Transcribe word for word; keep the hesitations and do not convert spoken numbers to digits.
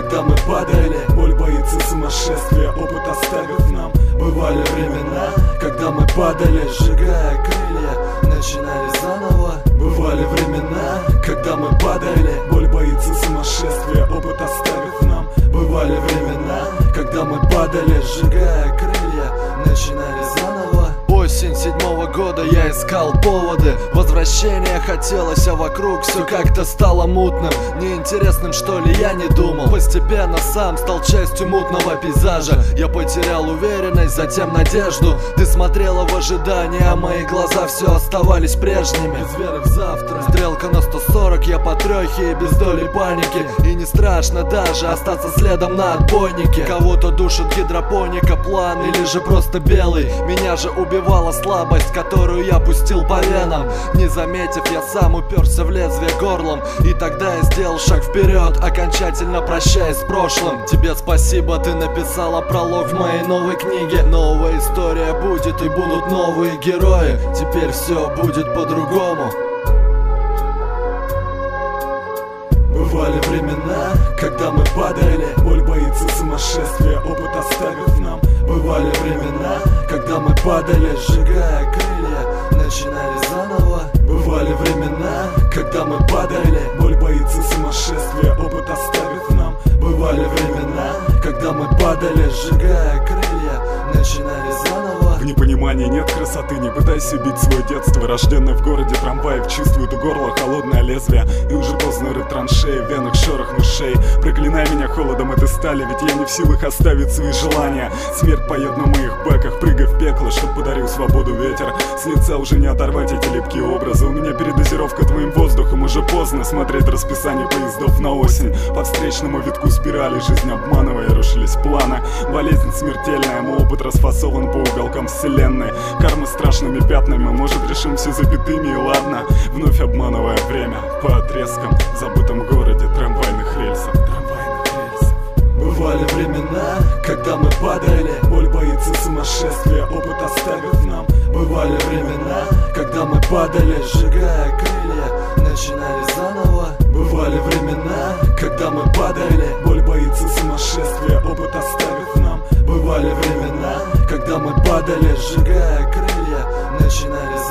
когда мы падали. Боль боится сумасшествия, опыт оставив нам. Бывали времена, когда мы падали, сжигая крылья, начинали заново. Бывали времена, когда мы падали. Боль боится сумасшествия, опыт оставив нам. Бывали времена, когда мы падали, сжигая крылья, начинали заново. Осень седьмого года, я искал поводы. Возвращения хотелось, а вокруг все как-то стало мутным. Неинтересным, что ли, я не думал. Постепенно сам стал частью мутного пейзажа. Я потерял уверенность, затем надежду. Ты смотрела в ожидании, а мои глаза все оставались прежними. Без веры в завтра. Стрелка на сто сорок, я по трехе и без доли паники. И не страшно даже остаться следом на отбойнике. Кого-то душит гидропоника, план или же просто белый. Меня же убивал слабость, которую я пустил по венам. Не заметив, я сам уперся в лезвие горлом. И тогда я сделал шаг вперед, окончательно прощаясь с прошлым. Тебе спасибо, ты написала пролог в моей новой книге. Новая история будет и будут новые герои. Теперь все будет по-другому. Бывали времена, когда мы падали. Боль боится сумасшествия, опыт оставив нам. Бывали времена, когда мы падали, сжигая крылья, начинали заново. Бывали времена, когда мы падали. Боль боится сумасшествия, опыт оставив нам. Бывали времена, когда мы падали, сжигая крылья, начинали заново. В непонимании нет красоты, не пытайся убить свое детство. Рожденный в городе трамваев, чувствует у горла холодное лезвие. И уже поздно рыть траншеи, в венах шорох мышей. Проклинай меня холодом этой стали, ведь я не в силах оставить свои желания. Смерть поет на моих бэках, прыгай в пекло, чтоб подарил свободу ветер. С лица уже не оторвать эти липкие образы. У меня передозировка твоим воздухом, уже поздно смотреть расписание поездов на осень. По встречному витку спирали, жизнь обманывая, рушились планы. Болезнь смертельная, мой опыт расфасован по уголкам вселенной. Карма страшными пятнами, может решим все запятыми и ладно. Вновь обманывая время по отрезкам в забытом городе трамвайных рельсов. Трамвайных рельсов. Бывали времена, когда мы падали. Боль боится сумасшествия, опыт оставив нам. Бывали времена, когда мы падали, сжигая крылья, начинали заново. Бывали времена, когда мы падали. Боль боится сумасшествия, опыт оставив нам. Бывали времена, когда мы падали, сжигая крылья, начинали заново.